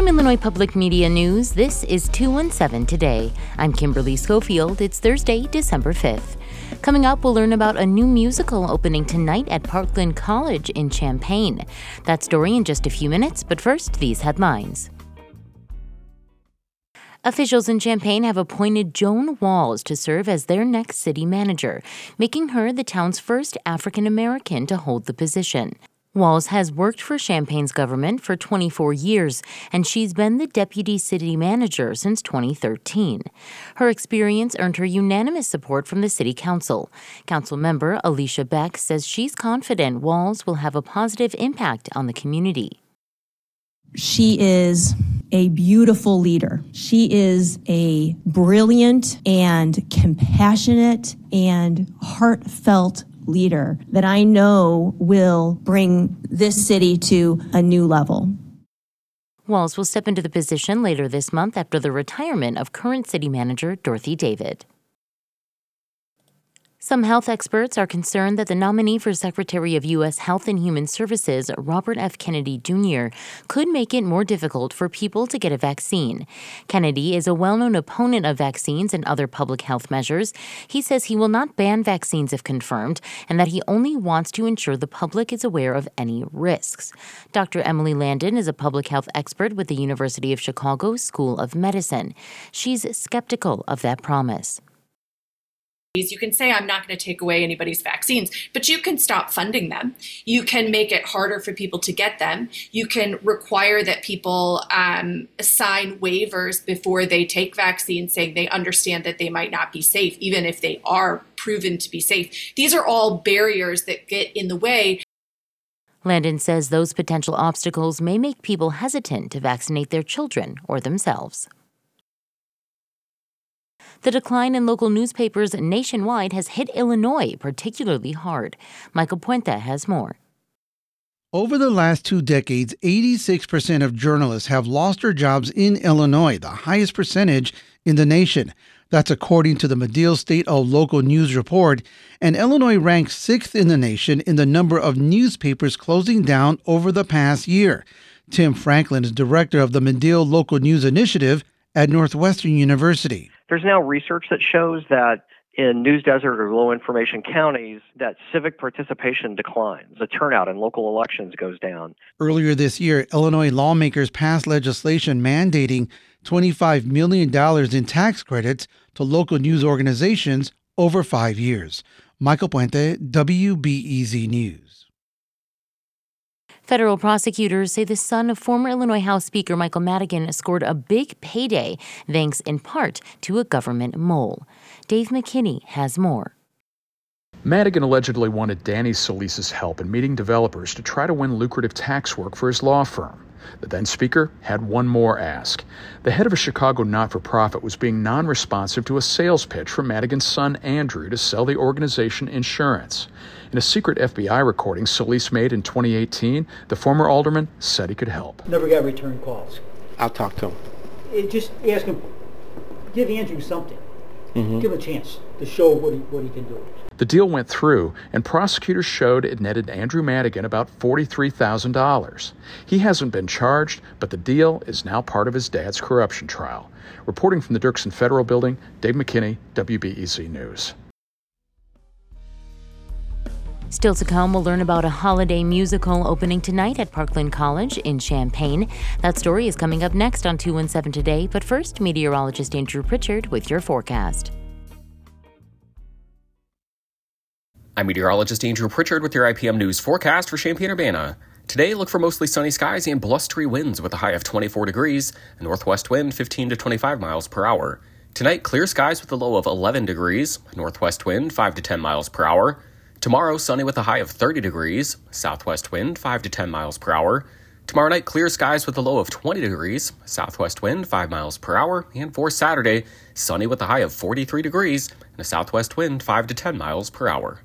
From Illinois Public Media News, this is 217 Today. I'm Kimberly Schofield. It's Thursday, December 5th. Coming up, we'll learn about a new musical opening tonight at Parkland College in Champaign. That story in just a few minutes, but first, these headlines. Officials in Champaign have appointed Joan Walls to serve as their next city manager, making her the town's first African American to hold the position. Walls has worked for Champaign's government for 24 years, and she's been the deputy city manager since 2013. Her experience earned her unanimous support from the city council. Council member Alicia Beck says she's confident Walls will have a positive impact on the community. She is a beautiful leader. She is a brilliant and compassionate and heartfelt leader that I know will bring this city to a new level. Walls will step into the position later this month after the retirement of current city manager Dorothy David. Some health experts are concerned that the nominee for Secretary of U.S. Health and Human Services, Robert F. Kennedy Jr., could make it more difficult for people to get a vaccine. Kennedy is a well-known opponent of vaccines and other public health measures. He says he will not ban vaccines if confirmed, and that he only wants to ensure the public is aware of any risks. Dr. Emily Landon is a public health expert with the University of Chicago School of Medicine. She's skeptical of that promise. You can say, I'm not going to take away anybody's vaccines, but you can stop funding them. You can make it harder for people to get them. You can require that people sign waivers before they take vaccines saying they understand that they might not be safe, even if they are proven to be safe. These are all barriers that get in the way. Landon says those potential obstacles may make people hesitant to vaccinate their children or themselves. The decline in local newspapers nationwide has hit Illinois particularly hard. Michael Puente has more. Over the last 2 decades, 86% of journalists have lost their jobs in Illinois, the highest percentage in the nation. That's according to the Medill State of Local News report. And Illinois ranks 6th in the nation in the number of newspapers closing down over the past year. Tim Franklin is director of the Medill Local News Initiative at Northwestern University. There's now research that shows that in news desert or low information counties, that civic participation declines. The turnout in local elections goes down. Earlier this year, Illinois lawmakers passed legislation mandating $25 million in tax credits to local news organizations over 5 years. Michael Puente, WBEZ News. Federal prosecutors say the son of former Illinois House Speaker Michael Madigan scored a big payday, thanks in part to a government mole. Dave McKinney has more. Madigan allegedly wanted Danny Solis's help in meeting developers to try to win lucrative tax work for his law firm. The then speaker had one more ask. The head of a Chicago not-for-profit was being non-responsive to a sales pitch from Madigan's son Andrew to sell the organization insurance. In a secret FBI recording Solis made in 2018, the former alderman said he could help. Never got return calls. I'll talk to him. Just ask him, give Andrew something. Give him a chance to show what he can do. The deal went through, and prosecutors showed it netted Andrew Madigan about $43,000. He hasn't been charged, but the deal is now part of his dad's corruption trial. Reporting from the Dirksen Federal Building, Dave McKinney, WBEZ News. Still to come, we'll learn about a holiday musical opening tonight at Parkland College in Champaign. That story is coming up next on 217 Today, but first, meteorologist Andrew Pritchard with your forecast. I'm meteorologist Andrew Pritchard with your IPM News forecast for Champaign-Urbana. Today, look for mostly sunny skies and blustery winds with a high of 24 degrees, a northwest wind 15 to 25 miles per hour. Tonight, clear skies with a low of 11 degrees, northwest wind 5 to 10 miles per hour. Tomorrow, sunny with a high of 30 degrees, southwest wind 5 to 10 miles per hour. Tomorrow night, clear skies with a low of 20 degrees, southwest wind 5 miles per hour. And for Saturday, sunny with a high of 43 degrees and a southwest wind 5 to 10 miles per hour.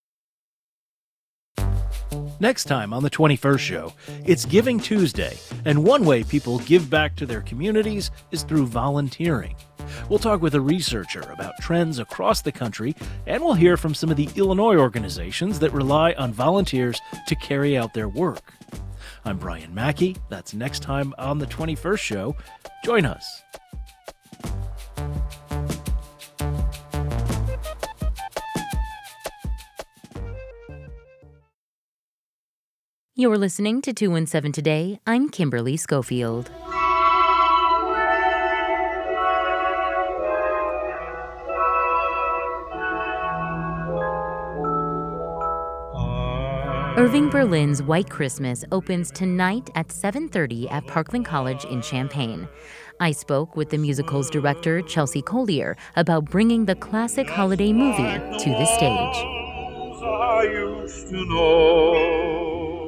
Next time on the 21st Show, it's Giving Tuesday, and one way people give back to their communities is through volunteering. We'll talk with a researcher about trends across the country, and we'll hear from some of the Illinois organizations that rely on volunteers to carry out their work. I'm Brian Mackey. That's next time on The 21st Show. Join us. You're listening to 217 Today. I'm Kimberly Schofield. Irving Berlin's White Christmas opens tonight at 7:30 at Parkland College in Champaign. I spoke with the musical's director, Chelsea Collier, about bringing the classic holiday movie to the stage. I used to know.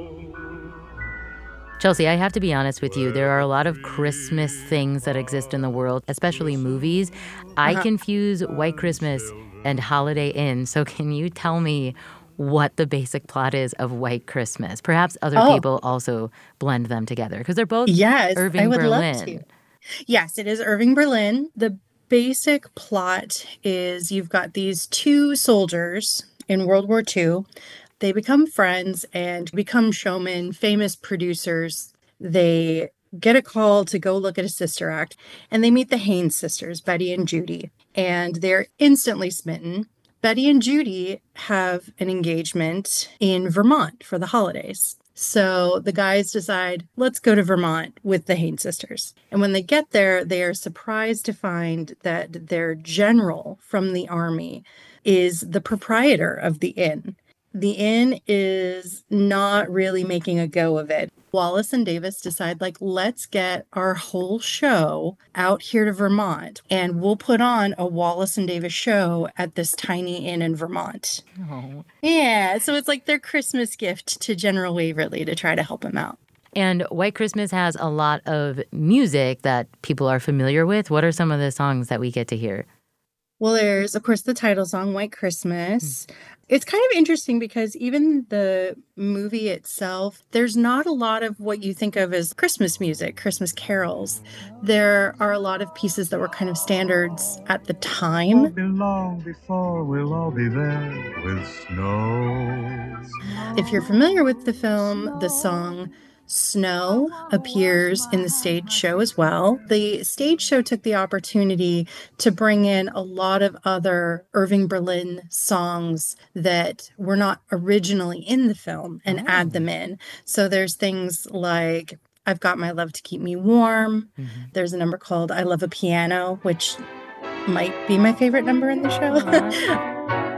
Chelsea, I have to be honest with you. There are a lot of Christmas things that exist in the world, especially movies. I confuse White Christmas and Holiday Inn. So can you tell me what the basic plot is of White Christmas? Perhaps other people also blend them together because they're both Irving Berlin. Love to. Yes, it is Irving Berlin. The basic plot is you've got these two soldiers in World War II. They become friends and become showmen, famous producers. They get a call to go look at a sister act, and they meet the Haynes sisters, Betty and Judy, and they're instantly smitten. Betty and Judy have an engagement in Vermont for the holidays. So the guys decide, let's go to Vermont with the Haynes sisters. And when they get there, they are surprised to find that their general from the army is the proprietor of the inn. The inn is not really making a go of it. Wallace and Davis decide, let's get our whole show out here to Vermont, and we'll put on a Wallace and Davis show at this tiny inn in Vermont. Oh. Yeah, so it's like their Christmas gift to General Waverly to try to help him out. And White Christmas has a lot of music that people are familiar with. What are some of the songs that we get to hear? Well, there's, of course, the title song, White Christmas. It's kind of interesting because even the movie itself, there's not a lot of what you think of as Christmas music, Christmas carols. There are a lot of pieces that were kind of standards at the time. Won't be long before we'll all be there with snow. If you're familiar with the film, the song Snow appears in the stage show as well. The stage show took the opportunity to bring in a lot of other Irving Berlin songs that were not originally in the film and add them in. So there's things like I've Got My Love to Keep Me Warm. There's a number called I Love a Piano, which might be my favorite number in the show.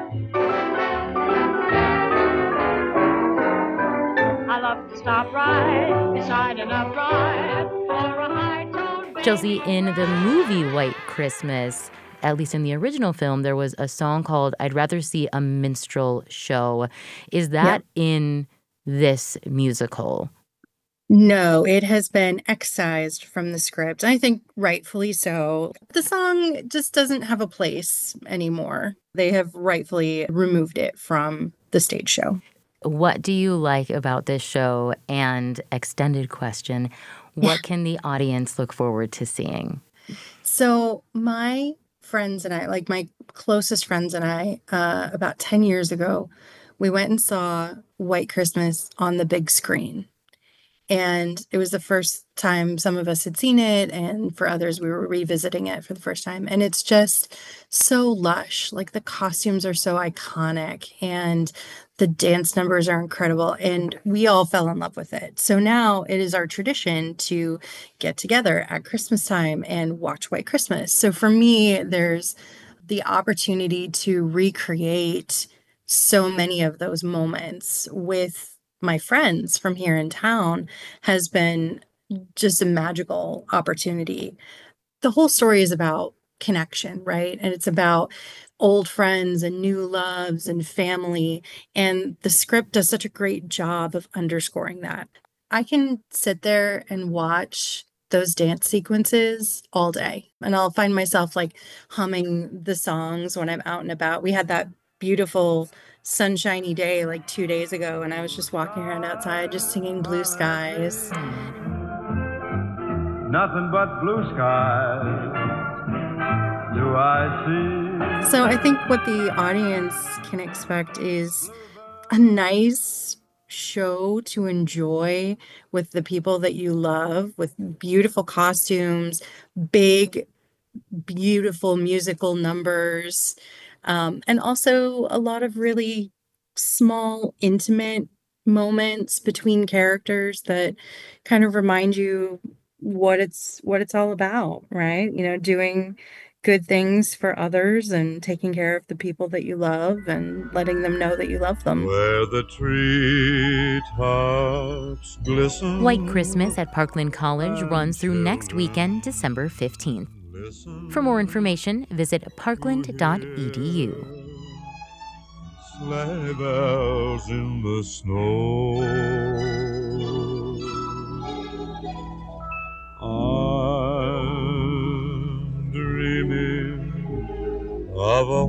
Stop right beside an upright for a high tone. Chelsea, in the movie White Christmas, at least in the original film, there was a song called I'd Rather See a Minstrel Show. Is that in this musical? No, it has been excised from the script. I think rightfully so. The song just doesn't have a place anymore. They have rightfully removed it from the stage show. What do you like about this show? And extended question, what can the audience look forward to seeing? So my friends and I, my closest friends and I, about 10 years ago, we went and saw White Christmas on the big screen. And it was the first time some of us had seen it, and for others, we were revisiting it for the first time. And it's just so lush. The costumes are so iconic, and the dance numbers are incredible, and we all fell in love with it. So now it is our tradition to get together at Christmas time and watch White Christmas. So for me, there's the opportunity to recreate so many of those moments with my friends from here in town has been just a magical opportunity. The whole story is about connection, right? And it's about old friends and new loves and family. And the script does such a great job of underscoring that. I can sit there and watch those dance sequences all day, and I'll find myself humming the songs when I'm out and about. We had that beautiful sunshiny day 2 days ago, and I was just walking around outside just singing Blue Skies. Nothing but blue skies do I see. So I think what the audience can expect is a nice show to enjoy with the people that you love, with beautiful costumes, big, beautiful musical numbers, and also a lot of really small, intimate moments between characters that kind of remind you what it's all about, right? You know, doing good things for others and taking care of the people that you love and letting them know that you love them. Where the treetops glisten. White Christmas at Parkland College runs through next weekend, December 15th. For more information, visit parkland.edu. Sleigh bells in the snow. I'm dreaming of a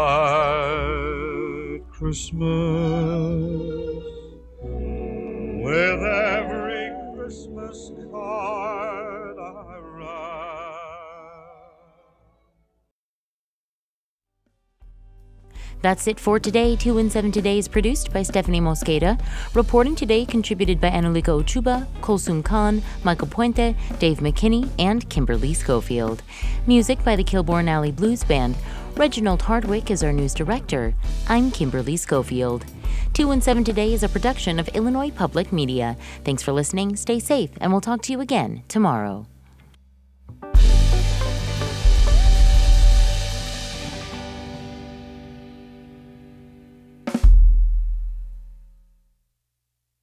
white Christmas with every Christmas card I write. That's it for today. 2 in 7 Today is produced by Stephanie Mosqueda. Reporting today contributed by Annalika Ochuba, Kolsum Khan, Michael Puente, Dave McKinney, and Kimberly Schofield. Music by the Kilbourne Alley Blues Band. Reginald Hardwick is our news director. I'm Kimberly Schofield. 2 in 7 Today is a production of Illinois Public Media. Thanks for listening, stay safe, and we'll talk to you again tomorrow.